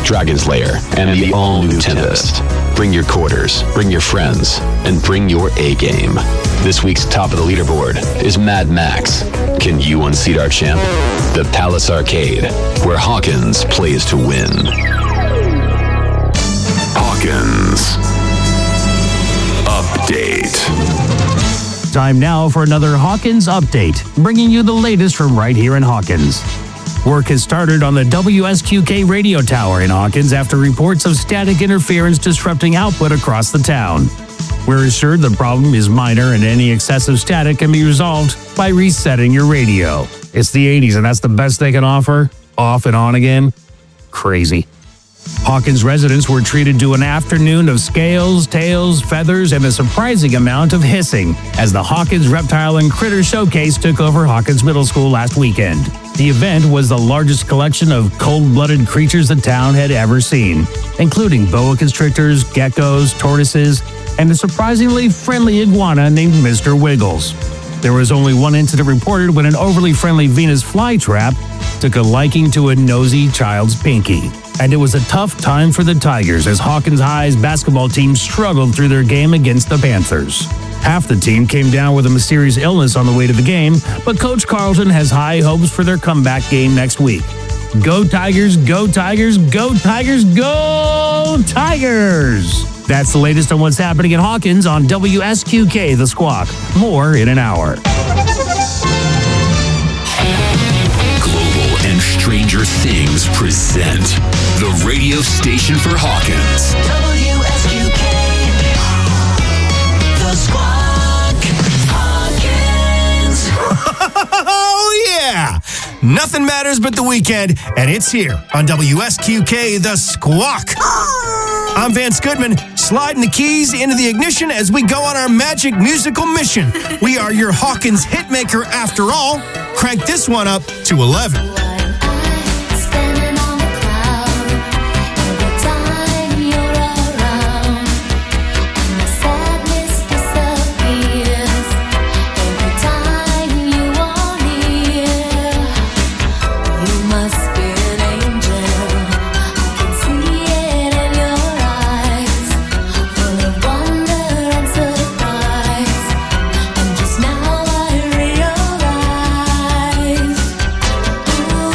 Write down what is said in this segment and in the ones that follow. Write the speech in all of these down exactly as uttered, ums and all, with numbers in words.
Dragon's Lair, and the all-new Tempest. Bring your quarters, bring your friends, and bring your A-game. This week's top of the leaderboard is Mad Max. Can you unseat our champ? The Palace Arcade, where Hawkins plays to win. Hawkins Update. Time now for another Hawkins Update, bringing you the latest from right here in Hawkins. Work has started on the W S Q K radio tower in Hawkins after reports of static interference disrupting output across the town. We're assured the problem is minor and any excessive static can be resolved by resetting your radio. It's the eighties and that's the best they can offer? Off and on again? Crazy. Hawkins residents were treated to an afternoon of scales, tails, feathers, and a surprising amount of hissing as the Hawkins Reptile and Critter Showcase took over Hawkins Middle School last weekend. The event was the largest collection of cold-blooded creatures the town had ever seen, including boa constrictors, geckos, tortoises, and a surprisingly friendly iguana named Mister Wiggles. There was only one incident reported when an overly friendly Venus flytrap took a liking to a nosy child's pinky. And it was a tough time for the Tigers as Hawkins High's basketball team struggled through their game against the Panthers. Half the team came down with a mysterious illness on the way to the game, but Coach Carlton has high hopes for their comeback game next week. Go Tigers, go Tigers, go Tigers, go Tigers! That's the latest on what's happening in Hawkins on W S Q K The Squawk. More in an hour. Global and Stranger Things present the radio station for Hawkins. W S Q K The Squawk Hawkins. Oh, yeah! Nothing matters but the weekend, and it's here on W S Q K The Squawk. I'm Vance Goodman, sliding the keys into the ignition as we go on our magic musical mission. We are your Hawkins hitmaker after all. Crank this one up to eleven. Now I realize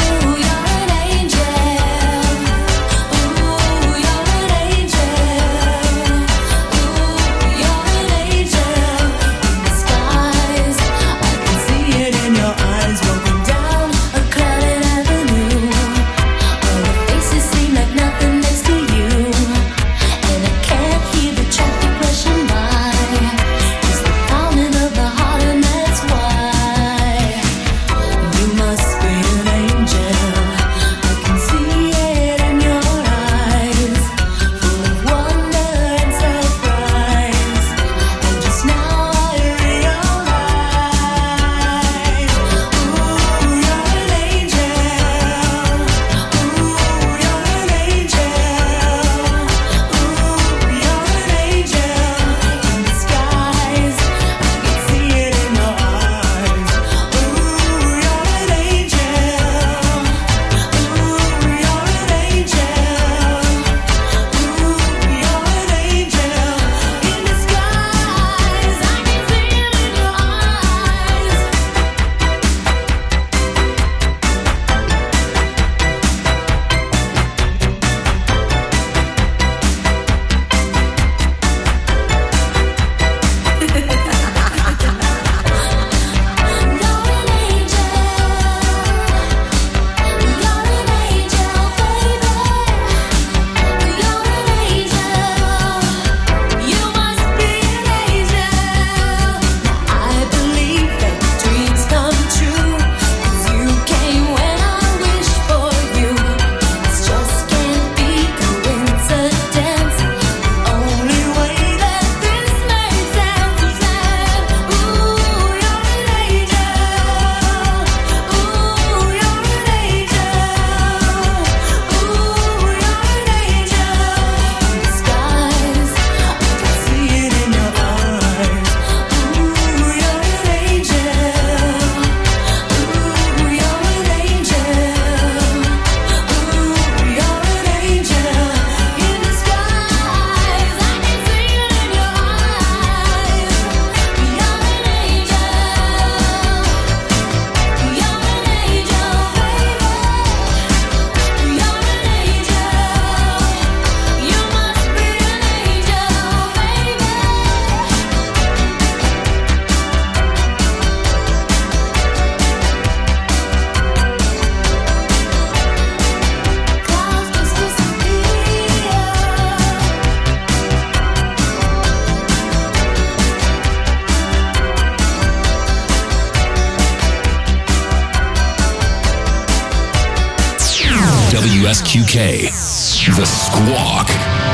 S Q K, The Squawk.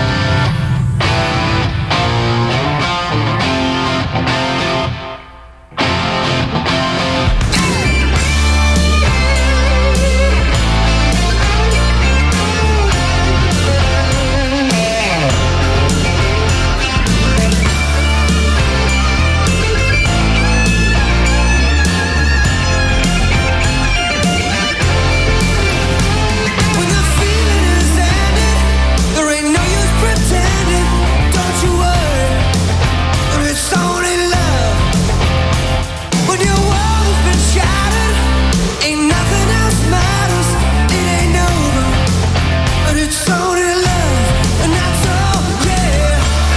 When the feeling is ended, there ain't no use pretending. Don't you worry, but it's only love. When your world has been shattered, ain't nothing else matters. It ain't over, but it's only love, and that's all, yeah.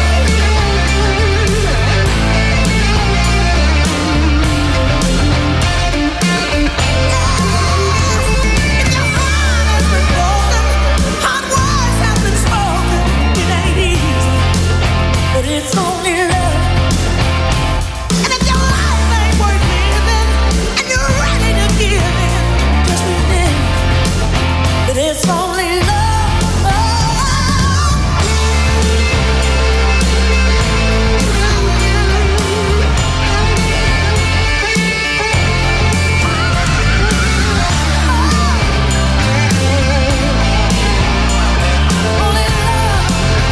If your heart has been broken, hard words have been spoken. It ain't easy, but it's only love. And if your life ain't worth living, and you're ready to give in, just remember that it's only love. Only love.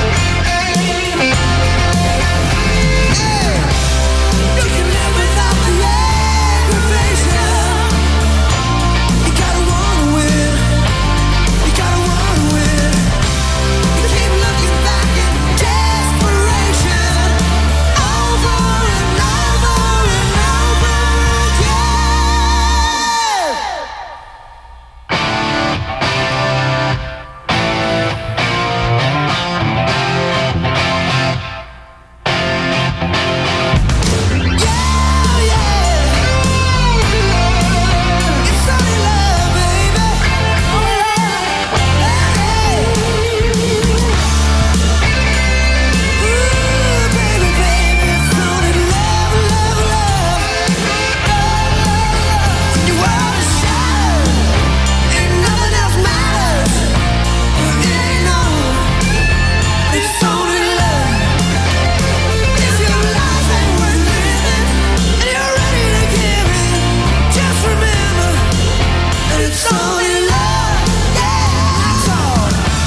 You can live without the aggravation. You gotta wanna win. You gotta wanna win. You keep looking back in desperation, over and over and over again. Yeah, yeah. It's only love, baby. Only love. Ooh, baby, baby, it's only love, love, love. When your world is shattered, ain't nothing else matters. It ain't over, it's only love. If your life ain't worth living, and you're ready to give in, just remember that it's only love. Yeah, that's all.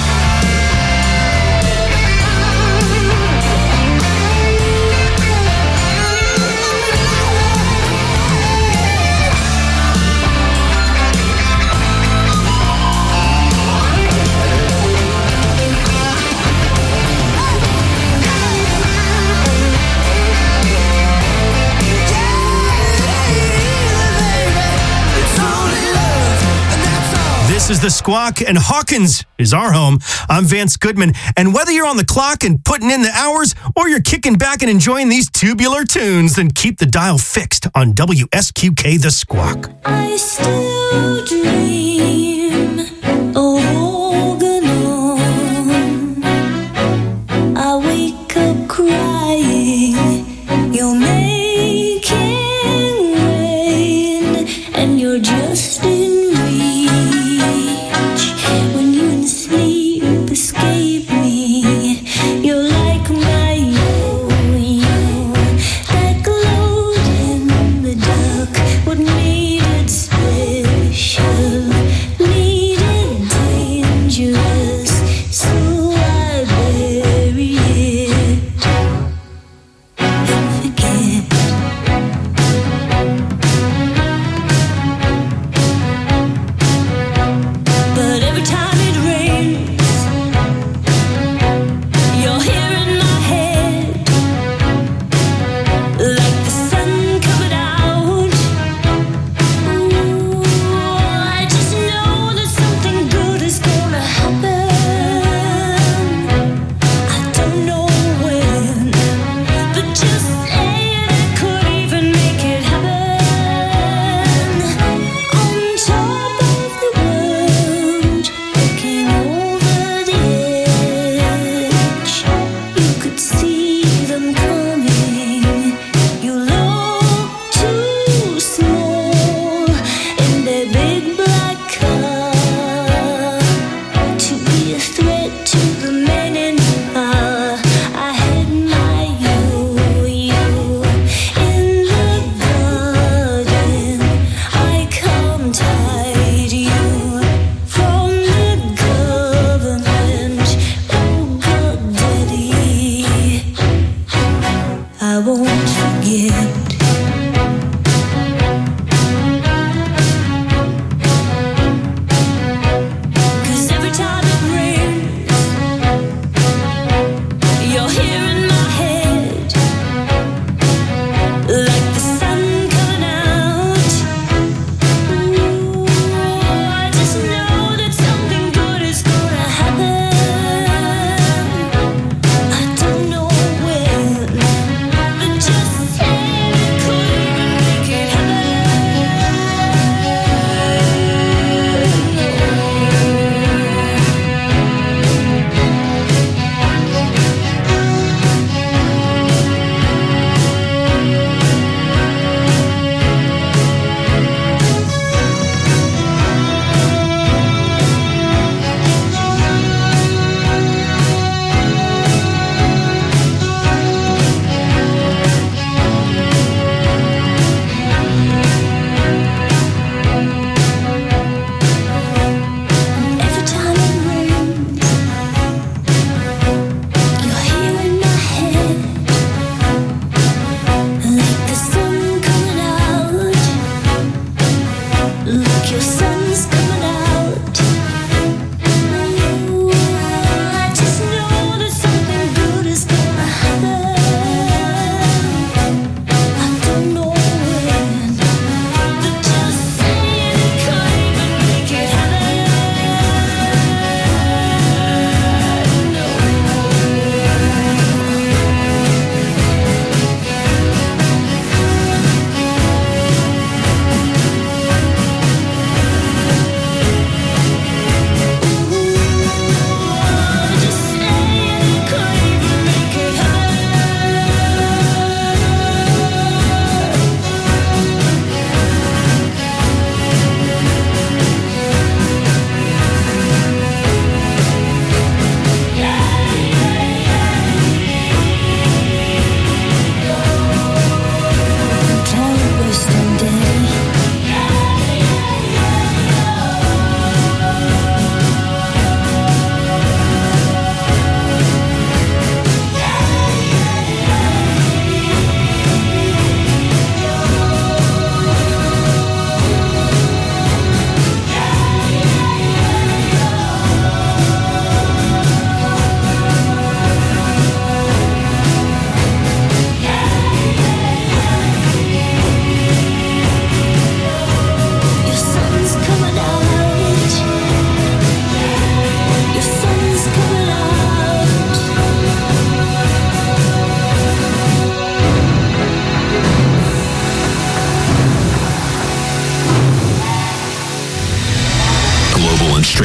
It's only love, and that's all. This is The Squawk, and Hawkins is our home. I'm Vance Goodman, and whether you're on the clock and putting in the hours, or you're kicking back and enjoying these tubular tunes, then keep the dial fixed on W S Q K The Squawk. I still dream of Organon. I wake up crying. You're making rain, and you're just in reach. When you in sleep escape me, you're like my yo-yo that glowed in the dark. What made it special? Needed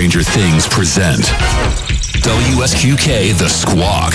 Stranger Things present W S Q K The Squawk.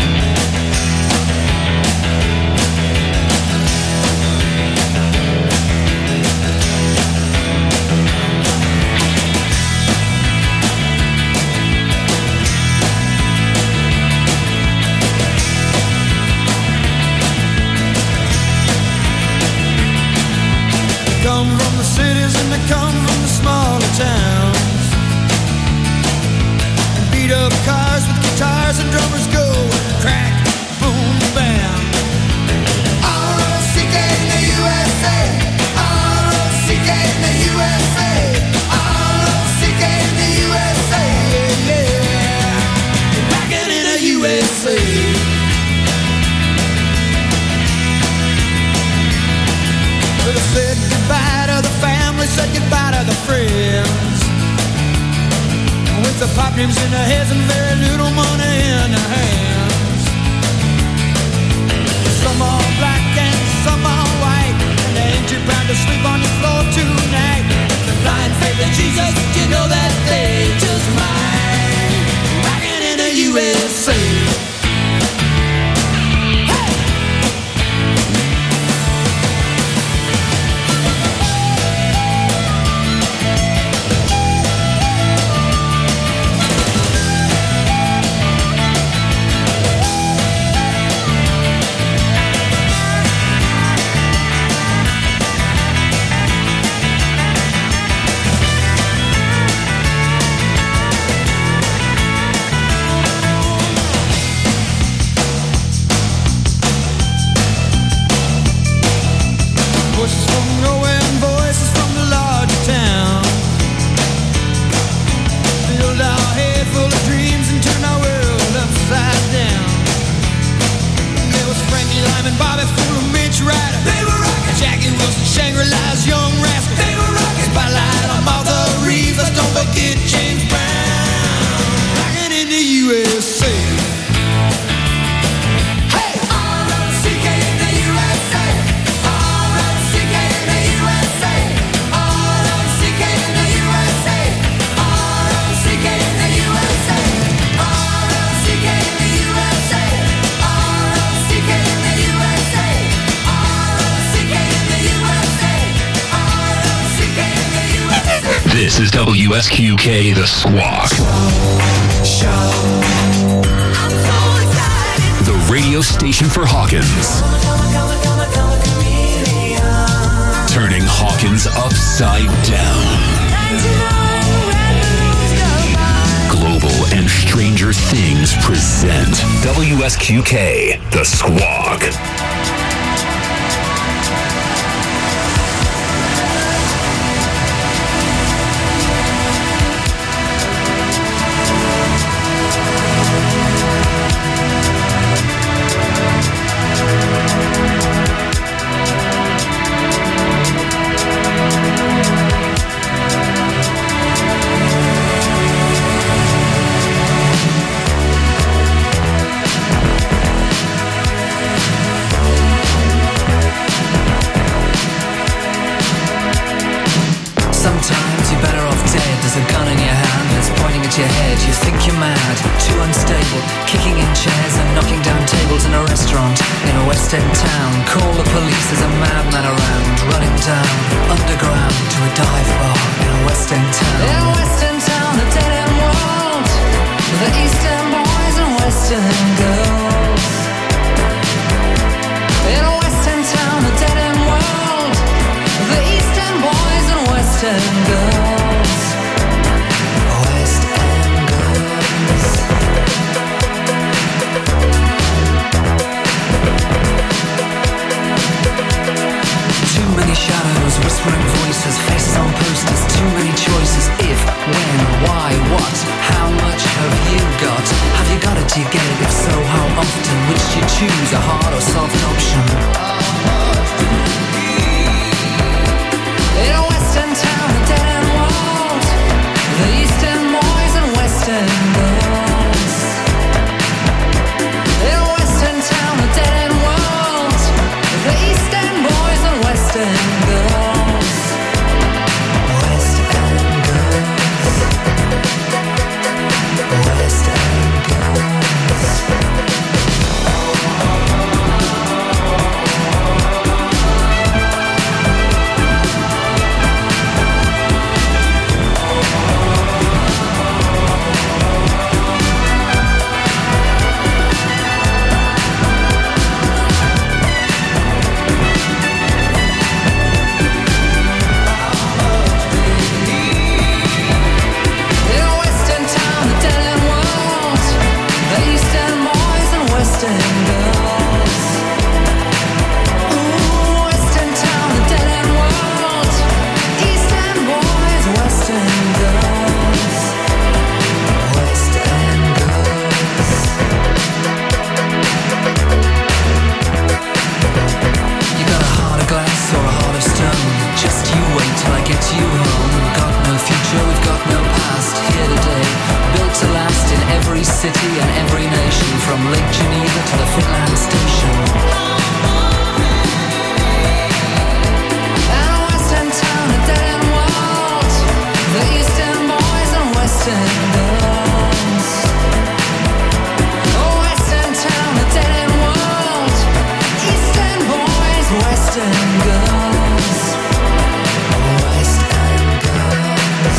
This is W S Q K The Squawk. The radio station for Hawkins. Turning Hawkins upside down. Global and Stranger Things present W S Q K The Squawk. West End girls. every city and every nation, from Lake Geneva to the Finland Station. And Western town, a dead-end world, the Eastern boys and Western girls. Oh, Western town, a dead-end world, Eastern boys, Western girls. Western girls.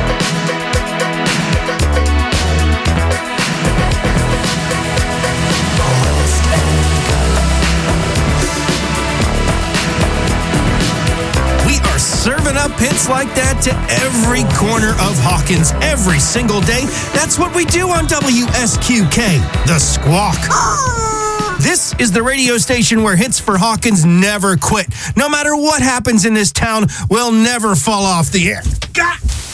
Serving up hits like that to every corner of Hawkins every single day. That's what we do on W S Q K, The Squawk. This is the radio station where hits for Hawkins never quit. No matter what happens in this town, we'll never fall off the air. God.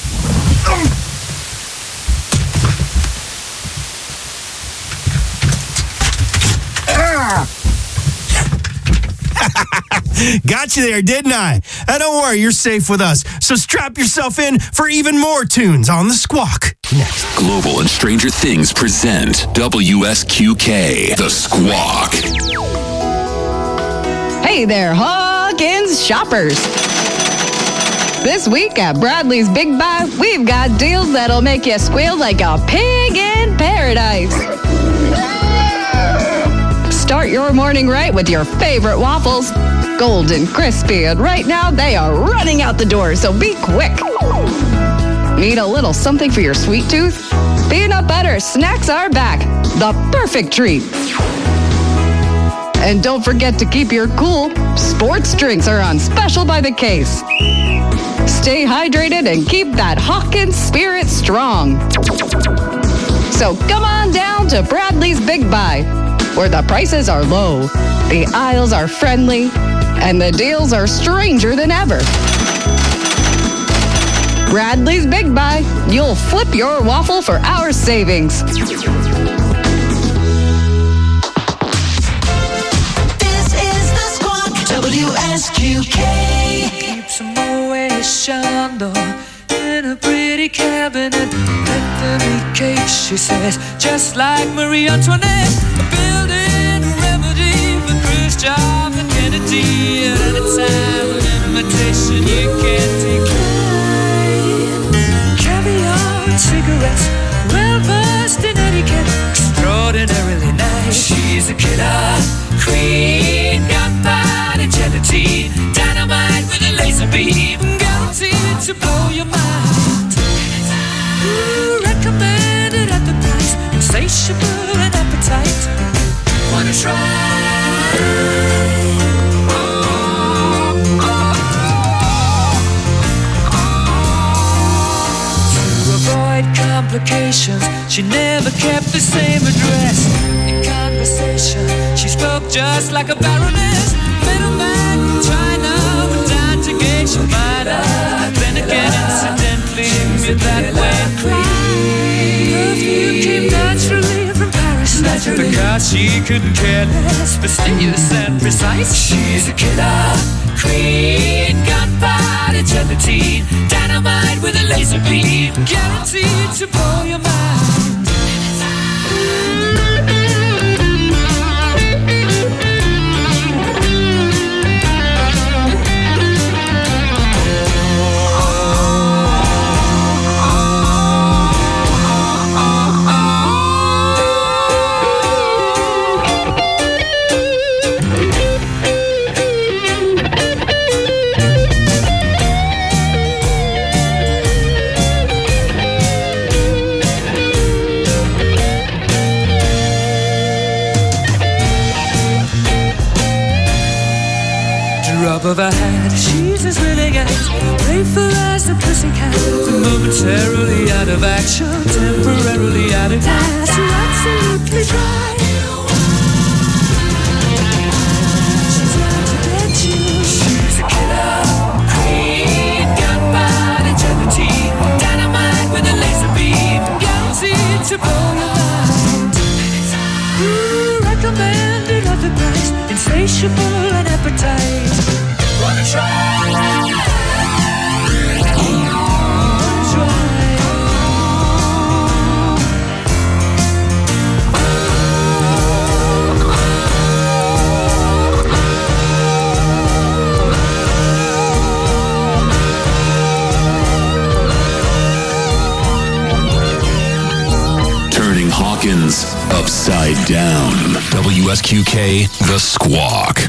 Got you there, didn't I? Uh, don't worry, you're safe with us. So strap yourself in for even more tunes on The Squawk. Next. Global and Stranger Things present W S Q K, The Squawk. Hey there, Hawkins shoppers. This week at Bradley's Big Buy, we've got deals that'll make you squeal like a pig in paradise. Start your morning right with your favorite waffles. Golden, crispy, and right now they are running out the door, so be quick. Need a little something for your sweet tooth? Peanut butter snacks are back. The perfect treat. And don't forget to keep your cool. Sports drinks are on special by the case. Stay hydrated and keep that Hawkins spirit strong. So come on down to Bradley's Big Buy, where the prices are low, the aisles are friendly, and the deals are stranger than ever. Bradley's Big Buy. You'll flip your waffle for our savings. This is The Squawk, W S Q K. Keeps them always Chandon in a pretty cabinet. Anthony cake, she says, just like Marie Antoinette. Building a remedy for Khrushchev and Kennedy. At any time, an invitation you can't decline. Caviar and cigarettes, well versed in etiquette, extraordinarily nice. She's a killer queen, gunpowder gelatine, dynamite with a laser beam, guaranteed to blow your mind. Ooh, recommended at the price, insatiable and appetite. Wanna try? Complications, she never kept the same address. In conversation, she spoke just like a baroness. Middleman from China went down to gauge your mind. Then again, incidentally, you're that way. Perfume came naturally from Paris, naturally, because she couldn't care less, fastidious and precise. She's a killer queen, gunpowder gelatine, dynamite with a laser beam, guaranteed to blow your mind. Of her hat, she's as willing as playful as a pussycat, momentarily out of action, temporarily out of gas. You're absolutely dry. She's out to get you. She's a killer queen, gunpowder gelatine, dynamite with a laser beam, guaranteed to blow your mind. Ooh, recommended at the price, insatiable and appetite. Wanna try? Wanna try? Hawkins Upside Down. W S Q K, The Squawk.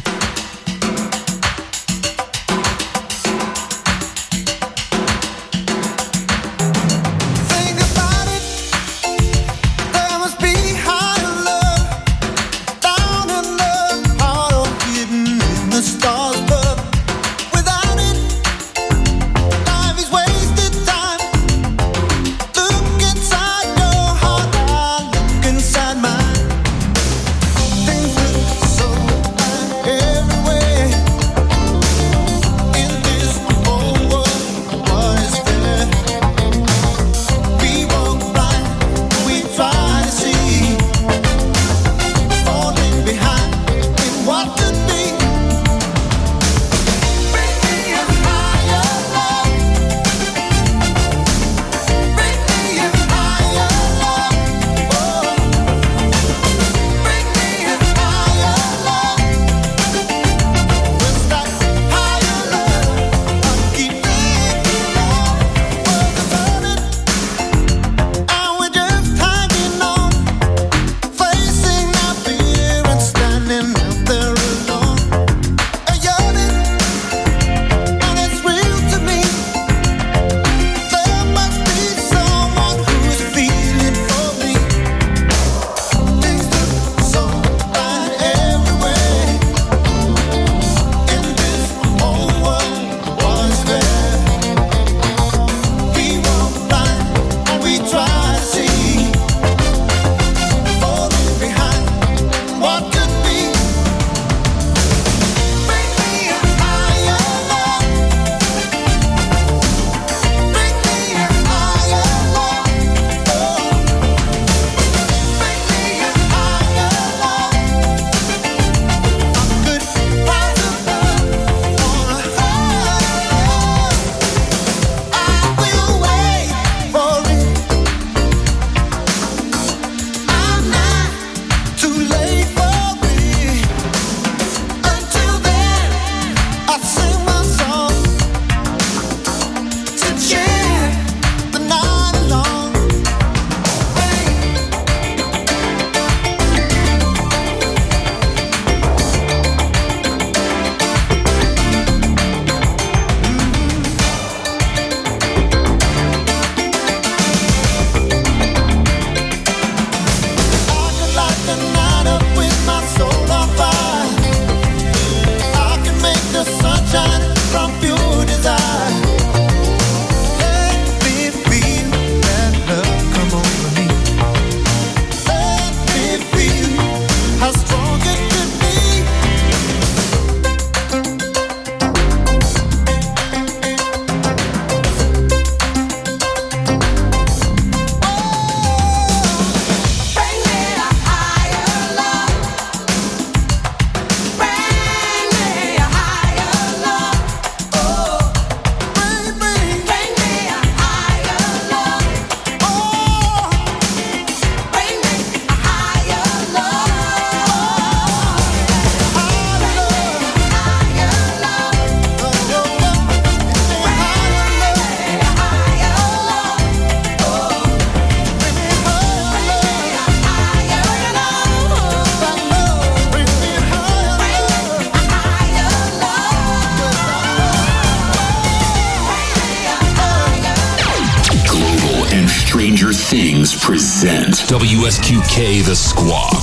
Stranger Things present W S Q K The Squawk.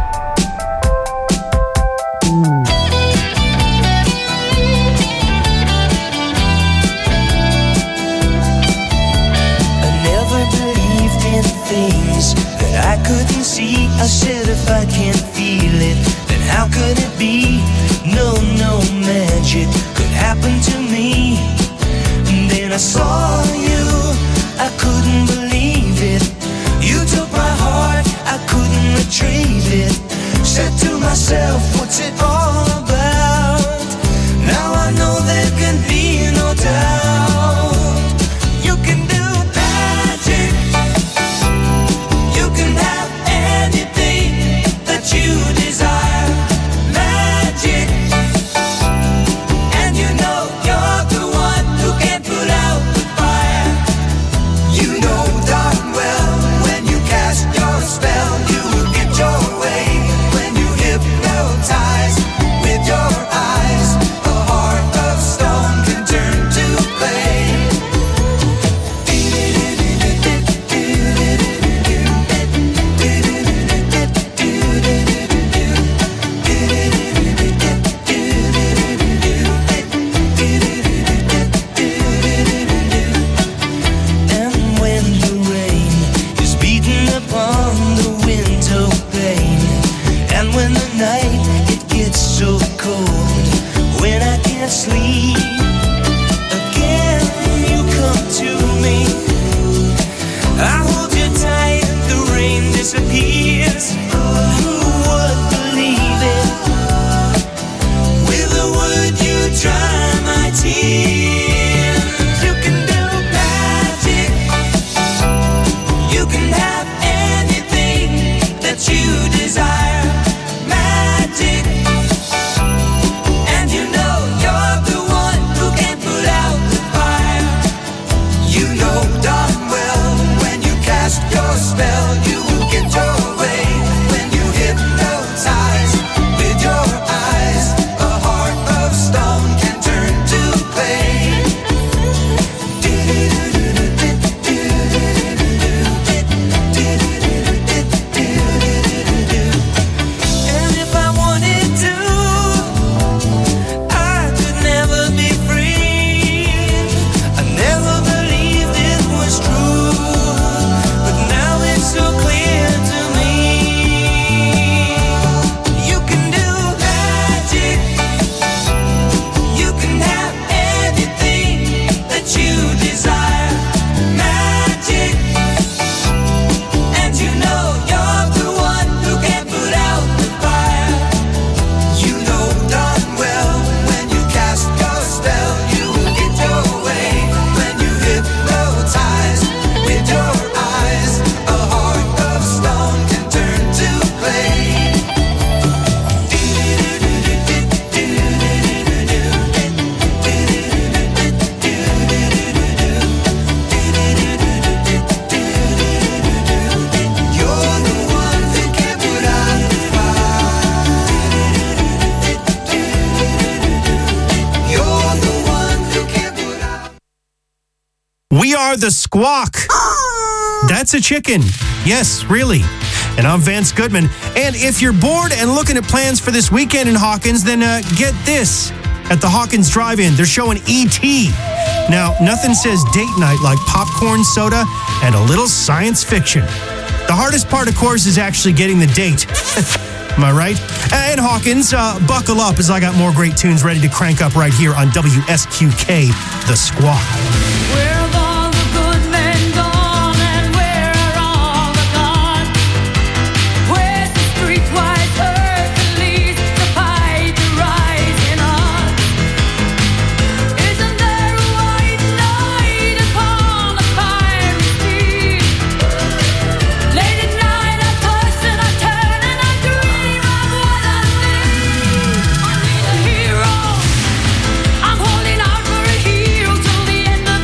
I couldn't see, I said if I can't feel it, then how could it be? No, no magic could happen to me. And then I saw you, I couldn't believe it. You took my heart, I couldn't retrieve it. Said to myself, what's it all about? Now I know there can be no doubt. You can do magic. You can have anything that you desire. Magic. And you know you're the one who can put out the fire. You know darn well when you cast your spell, disappears. Who would believe it? With a word you dry my tears. You can do magic. You can have anything that you desire. Magic. And you know you're the one who can put out the fire. You know darn well when you cast your spell, you will get your way. When you hypnotize with your eyes, a heart of stone can turn to clay. And if I wanted to, I could never be free. I never believed it was true, but now it's so clear to me. You can do magic. You can have anything that you desire. Magic. And you know you're the one who can put out the fire. You know darn well when you cast your spell, you will get your way. When you hypnotize with your eyes, a heart of stone can turn to clay. You're the one who can put out the fire. You're the one who can put out. We are the Squawk. That's a chicken. Yes, really. And I'm Vance Goodman. And if you're bored and looking at plans for this weekend in Hawkins, then uh, get this. At the Hawkins Drive-In, they're showing E T. Now, nothing says date night like popcorn, soda, and a little science fiction. The hardest part, of course, is actually getting the date. Am I right? And Hawkins, uh, buckle up as I got more great tunes ready to crank up right here on W S Q K, The Squawk. Where have all the good men gone, and where are all the gone? Where's the streetwise Hercules to fight the rising odds? Isn't there a white knight upon a fiery steed? Late at night I toss and I turn and I dream of what I need. I need a hero. I'm holding out for a hero till the end of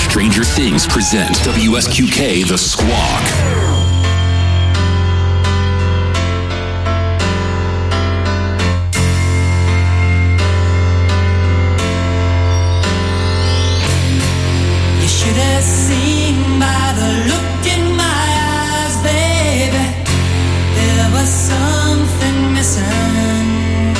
Stranger Things present W S Q K The Squawk. Seen by the look in my eyes, baby, there was something missing.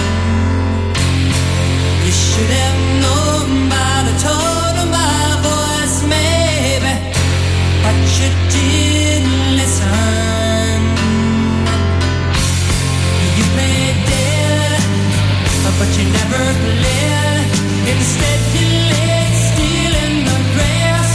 You should have known by the tone of my voice, maybe, but you didn't listen. You played dead, but you never played. Instead you laid still in the grass.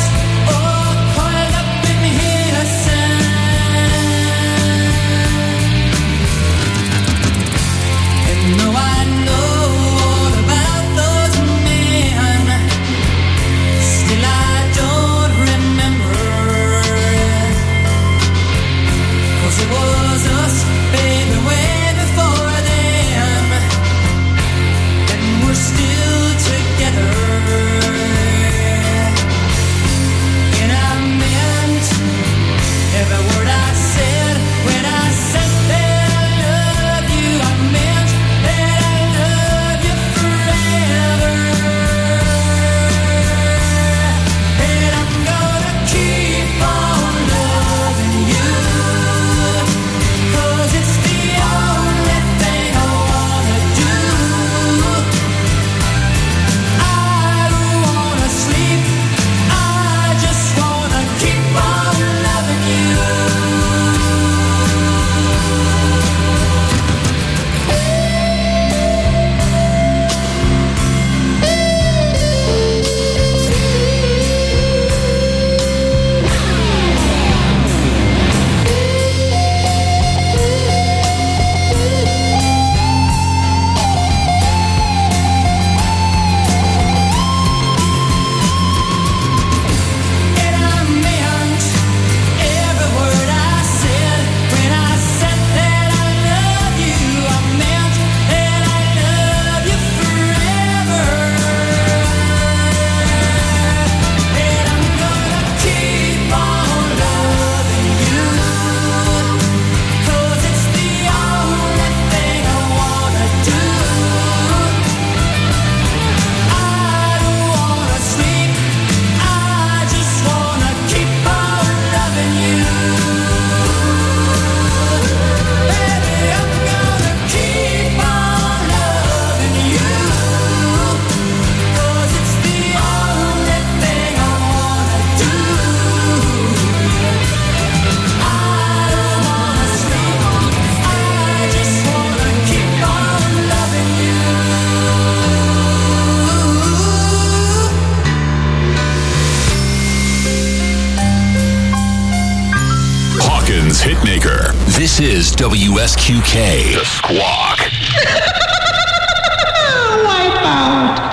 Hitmaker. This is W S Q K, The Squawk. Wipe out.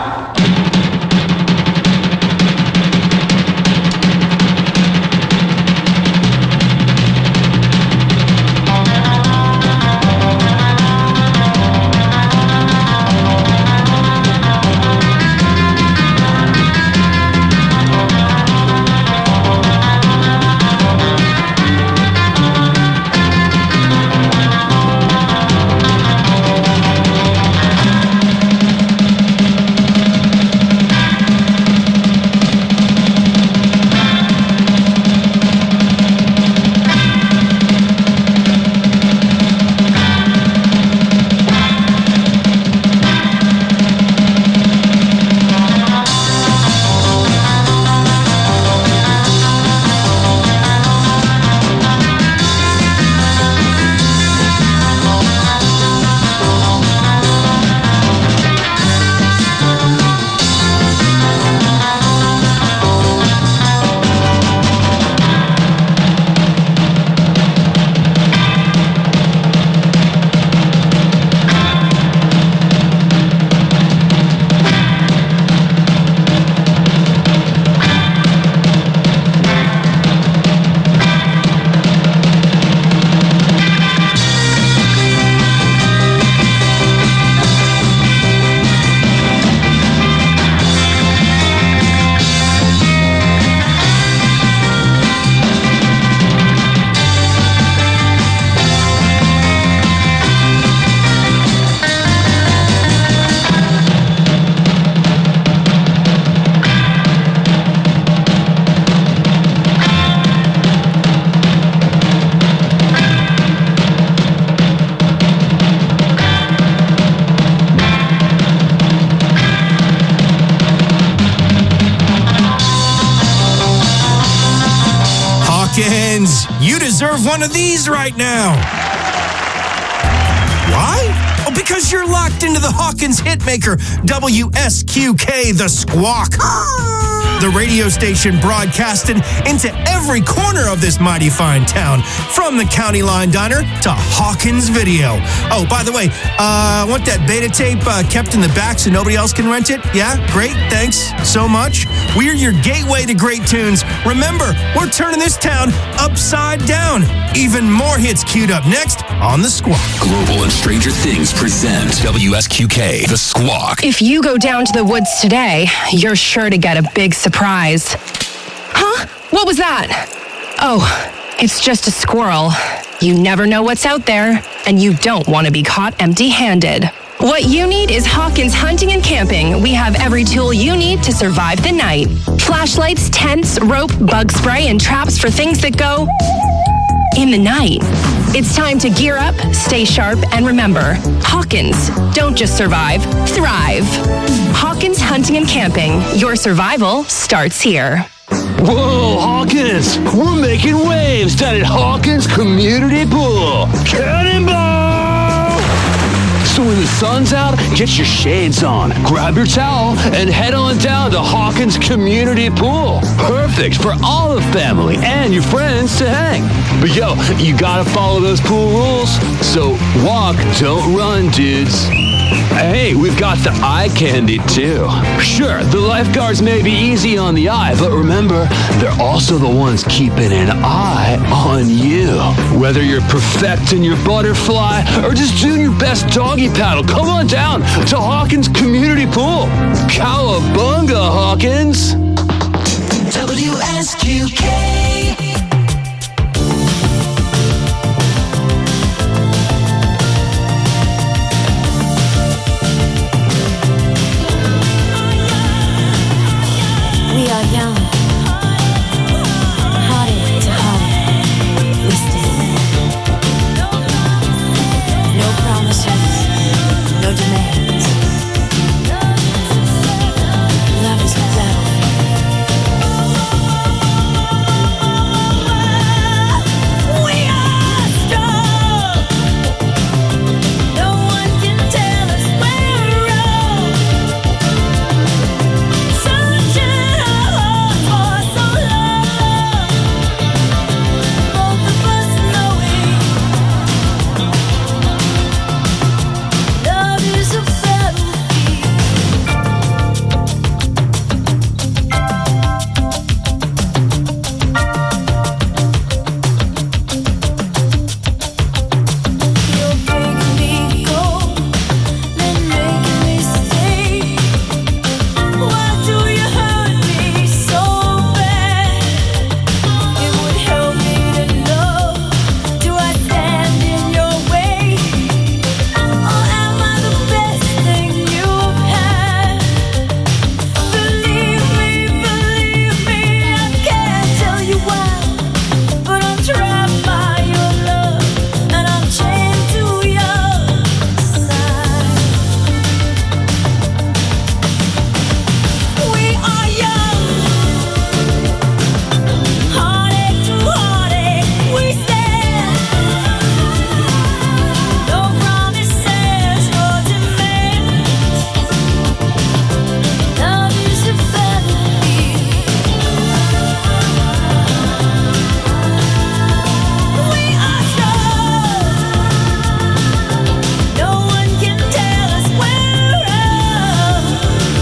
Hawkins, you deserve one of these right now. Why? Oh, because you're locked into the Hawkins hitmaker, W S Q K, The Squawk. The radio station broadcasted into every corner of this mighty fine town, from the County Line Diner to Hawkins Video. Oh, by the way, uh, I want that beta tape uh, kept in the back so nobody else can rent it. Yeah, great, thanks so much. We're your gateway to great tunes. Remember, we're turning this town upside down. Even more hits queued up next on The Squawk. Global and Stranger Things present W S Q K, The Squawk. If you go down to the woods today, you're sure to get a big surprise. Huh? What was that? Oh, it's just a squirrel. You never know what's out there, and you don't want to be caught empty-handed. What you need is Hawkins Hunting and Camping. We have every tool you need to survive the night. Flashlights, tents, rope, bug spray, and traps for things that go in the night. It's time to gear up, stay sharp, and remember, Hawkins, don't just survive, thrive. Hawkins Hunting and Camping. Your survival starts here. Whoa, Hawkins! We're making waves down at Hawkins Community Pool. Cannonball! So when the sun's out, get your shades on, grab your towel, and head on down to Hawkins Community Pool. Perfect for all the family and your friends to hang. But yo, you gotta follow those pool rules. So walk, don't run, dudes. Hey, we've got the eye candy too. Sure, the lifeguards may be easy on the eye, but remember, they're also the ones keeping an eye on you. Whether you're perfecting your butterfly or just doing your best doggy paddle, come on down to Hawkins Community Pool. Cowabunga, Hawkins! W S Q K. We are young, hearted to heart, we stand. No promises, no demands. Love is a battle. We are strong. No one can tell us we're wrong. Searching our hearts for so long. Both of us knowing love is a You're making me go, then making me stay. Why do you hurt me so bad? It would help me to know. Do I stand in your way, or am I the best thing you've had? Believe me, believe me, I can't tell you why, but I'm trapped by your love, and I'm chained to your side. We are young, heartache to heartache, we stand. No promises, no demands. Love is a battlefield. We are strong. No one can tell us we're wrong.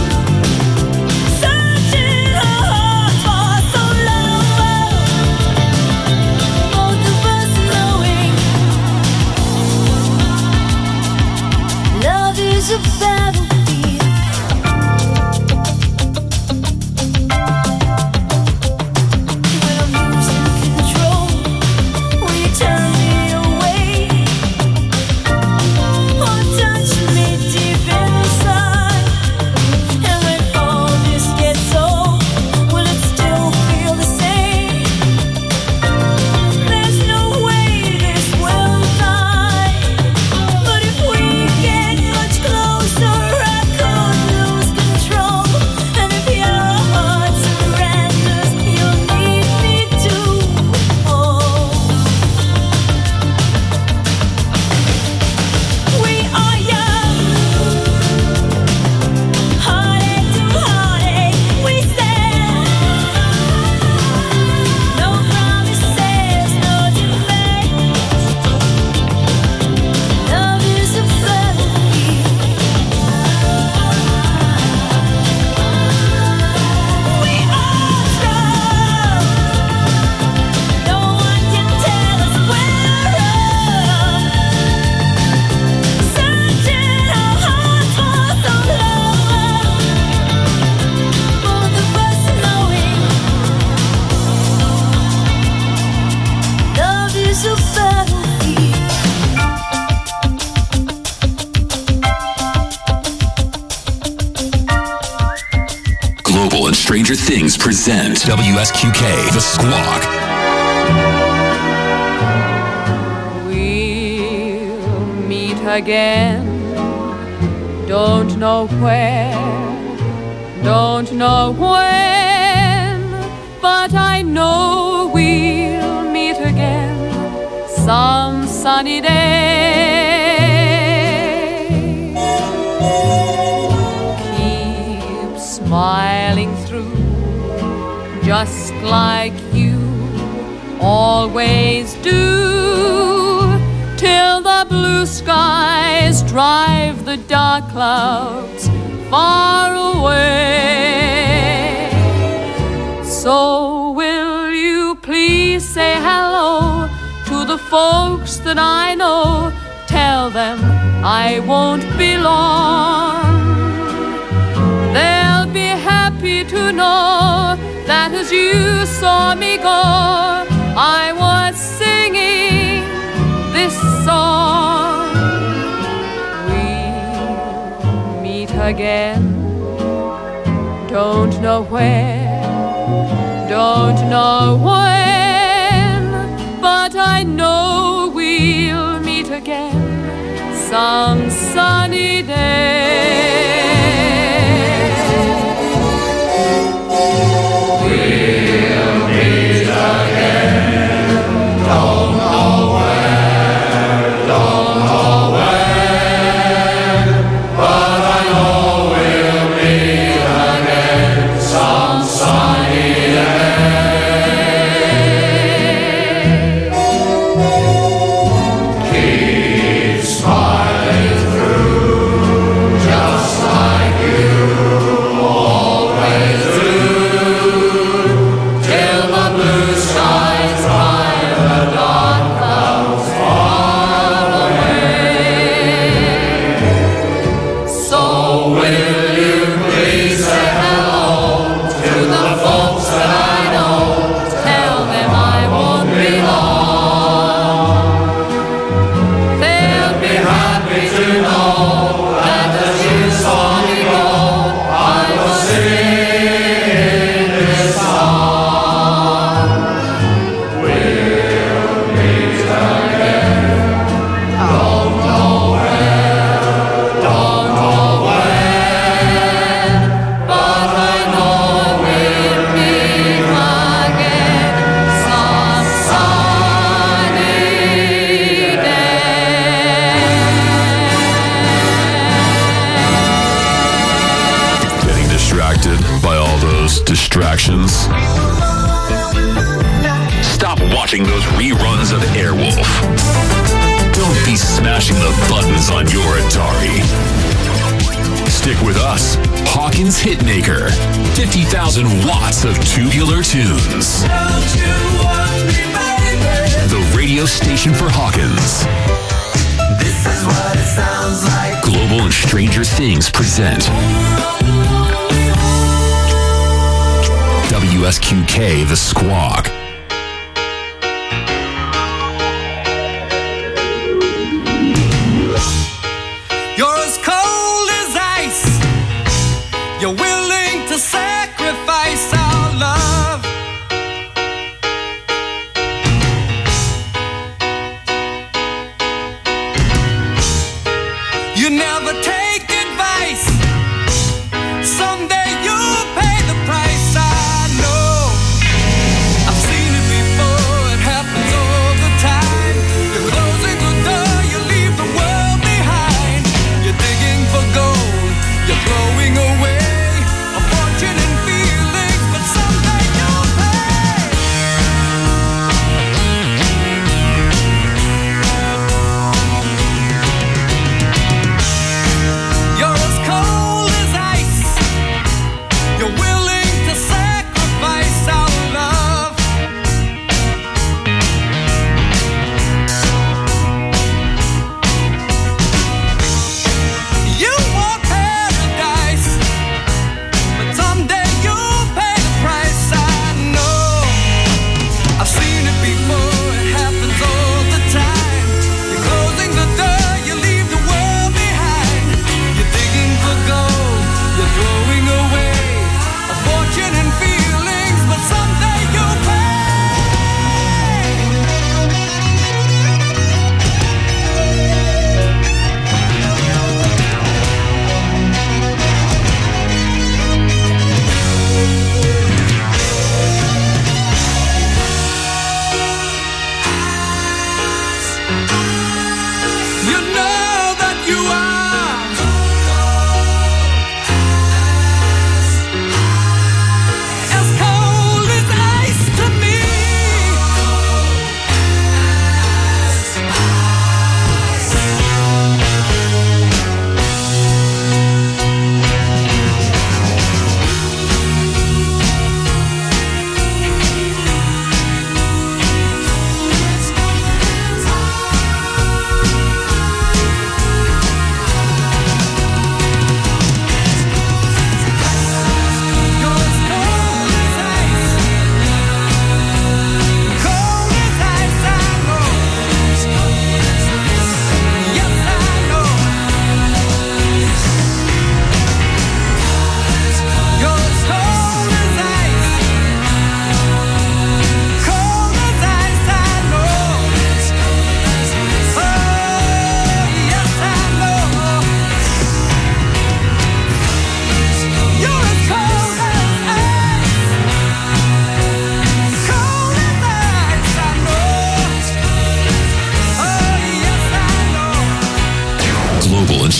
Searching our hearts for so long. Both of us knowing love is a battlefield. When I'm losing control, will you turn me away, or touch me deep inside? And when all this gets old, will it still feel the same? There's no way this will die, but if we get much closer, Things present W S Q K, The Squawk. We'll meet again. Don't know where, don't know when, but I know we'll meet again some sunny day. Keep smiling through, just like you always do, till the blue skies drive the dark clouds far away. So will you please say hello to the folks that I know? Tell them I won't be long. They'll be happy to know that as you saw me go, I was singing this song. We'll meet again. Don't know where, don't know when, but I know we'll meet again some sunny day. We'll meet again. Don't know where, don't know when, but I know we'll meet again some sunny day. Keep smiling through, just like you always do, till the blue skies drive the dark clouds far away. So will you please say hello to the folks that I know? Tell them I won't be long. They'll be happy to know that as you saw me go, I was singing this song. We'll meet again. Don't know where, don't know when, but I know we'll meet again some sunny day. Getting distracted by all those distractions? Stop watching those reruns of Airwolf. Don't be smashing the buttons on your Atari. Stick with us, Hawkins Hitmaker. fifty thousand watts of tubular tunes. The radio station for Hawkins. This is what it sounds like. Global and Stranger Things present W S Q K, The Squawk. You're as cold as ice. You're willing to sacrifice our love. You never take advice. Someday you'll pay the price. I know. I've seen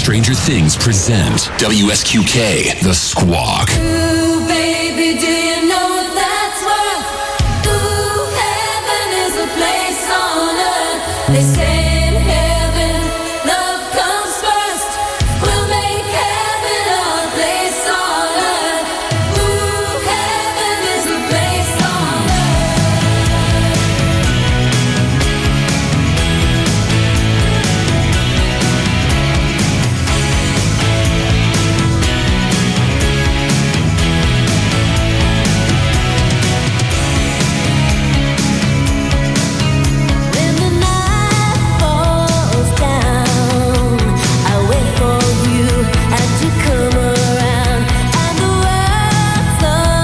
Stranger Things present W S Q K, The Squawk. Ooh, baby, do you know what that's worth? Ooh, heaven is a place on earth. They say in heaven, love comes first. We'll make heaven our place on earth. Ooh, heaven is a place on When the night falls down, I wait for you and to come around, and the world's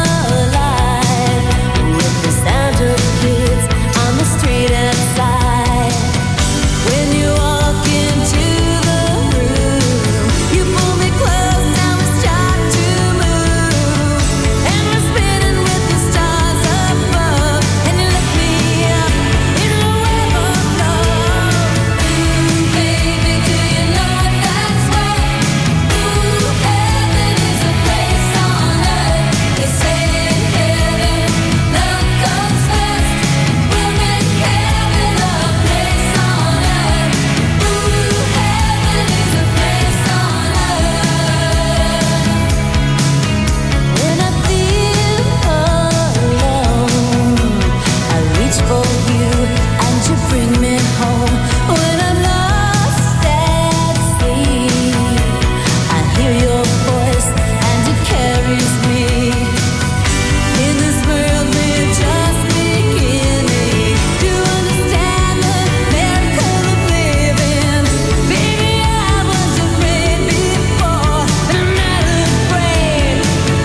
alive with the sound of kids on the street outside. When you walk into the room, you pull me close, now we start to move, and we're spinning with the stars above, and you lift me up in a wave of love. Ooh, baby, do you know what that's worth? Ooh, heaven is a place on earth. They say in heaven, love comes first. We'll make heaven a place on earth. Ooh, heaven is a place on earth. When I feel alone, I reach for you and you bring me home. When I'm lost at sea, I hear your voice and it carries me. In this world we're just beginning to understand the miracle of living. Baby, I was afraid before, but I'm not afraid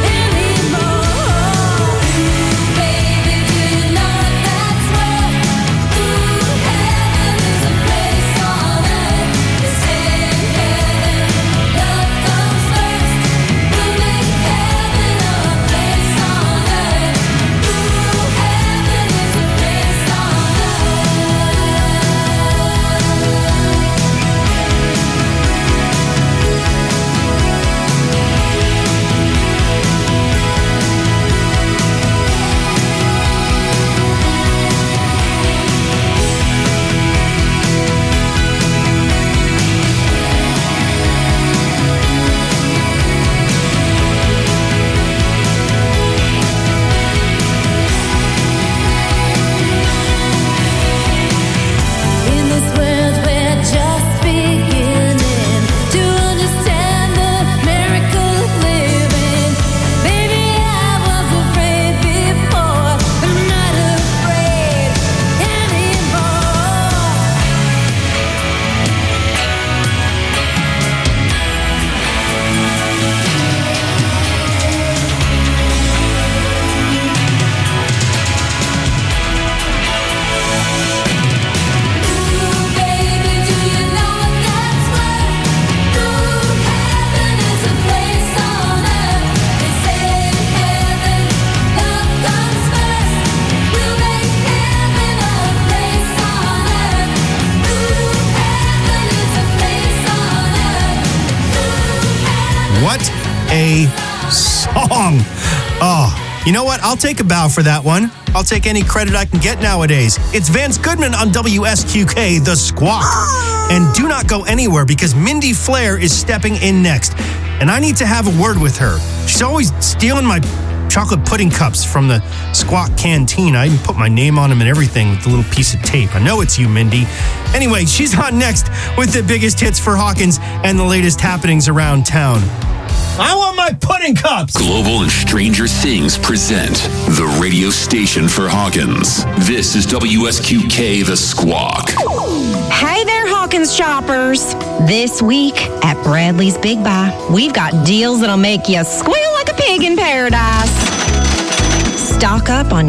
anymore. Baby, do you know what that's worth? Ooh, heaven is a place on earth. They say in heaven, love comes first. We'll make heaven a place on earth. Ooh, heaven is a place on In this world we're just beginning to understand the miracle of living. Baby, I was afraid before, but I'm not afraid anymore. Ooh, baby, do you know what that's worth? Ooh, heaven is a place on earth. They say in heaven, love comes first. We'll make heaven a place on earth. Ooh, heaven is a place on earth. What a song. Oh, you know what? I'll take a bow for that one. I'll take any credit I can get nowadays. It's Vance Goodman on W S Q K, The Squawk. And do not go anywhere because Mindy Flair is stepping in next. And I need to have a word with her. She's always stealing my chocolate pudding cups from the Squawk canteen. I even put my name on them and everything with the little piece of tape. I know it's you, Mindy. Anyway, she's on next with the biggest hits for Hawkins and the latest happenings around town. I want my pudding cups! Global and Stranger Things present the radio station for Hawkins. This is W S Q K, The Squawk. Hey there, Hawkins shoppers. This week at Bradley's Big Buy, we've got deals that'll make you squeal like a pig in paradise. Stock up on